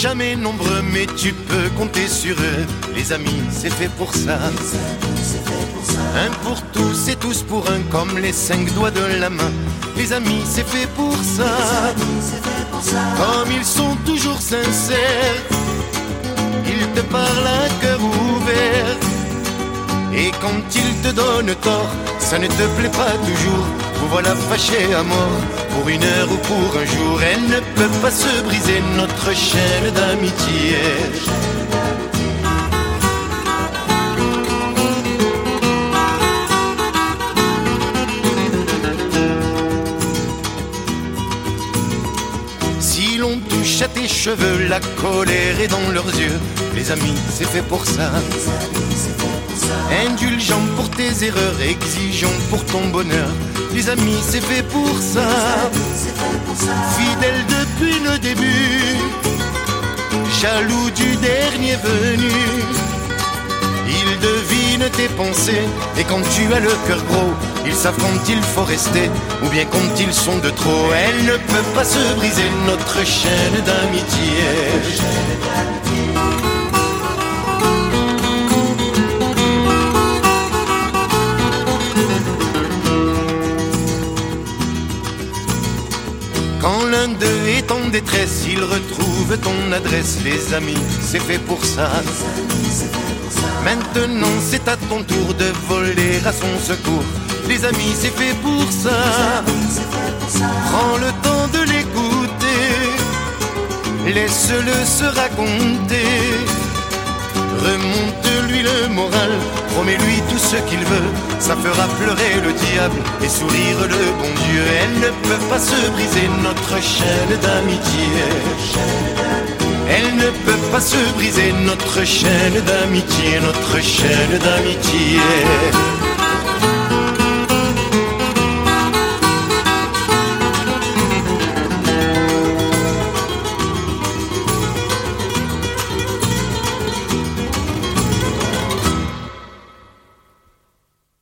jamais nombreux, mais tu peux compter sur eux. Les amis, c'est fait pour ça. Un pour tous et tous pour un, comme les 5 doigts de la main. Les amis, c'est fait pour ça. Comme ils sont toujours sincères, ils te parlent à cœur ouvert. Et quand ils te donnent tort, ça ne te plaît pas toujours. Vous voilà fâchés à mort, pour une heure ou pour un jour. Elle ne peut pas se briser, notre chaîne d'amitié. Si l'on touche à tes cheveux, la colère est dans leurs yeux. Les amis, c'est fait pour ça. Indulgents pour tes erreurs, exigeants pour ton bonheur. Les amis, c'est fait pour ça. Fidèles depuis le début, jaloux du dernier venu. Ils devinent tes pensées, et quand tu as le cœur gros, ils savent quand il faut rester, ou bien quand ils sont de trop. Elle ne peut pas se briser, notre chaîne d'amitié. Quand l'un d'eux est en détresse, il retrouve ton adresse. Les amis, c'est fait pour ça. Maintenant c'est à ton tour de voler à son secours. Les amis, c'est fait pour ça. Prends le temps de l'écouter, laisse-le se raconter. Remonte-lui le moral, promets-lui tout ce qu'il veut. Ça fera pleurer le diable et sourire le bon Dieu. Elle ne peut pas se briser, notre chaîne d'amitié. Elle ne peut pas se briser, notre chaîne d'amitié, notre chaîne d'amitié.